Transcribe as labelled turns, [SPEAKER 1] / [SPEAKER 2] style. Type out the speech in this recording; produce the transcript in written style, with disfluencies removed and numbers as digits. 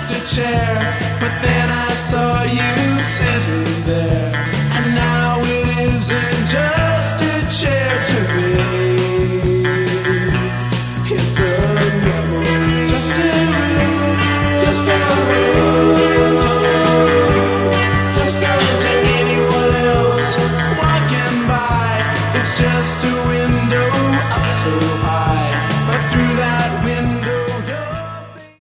[SPEAKER 1] pushed a chair, but then I saw you sitting there, and now it isn't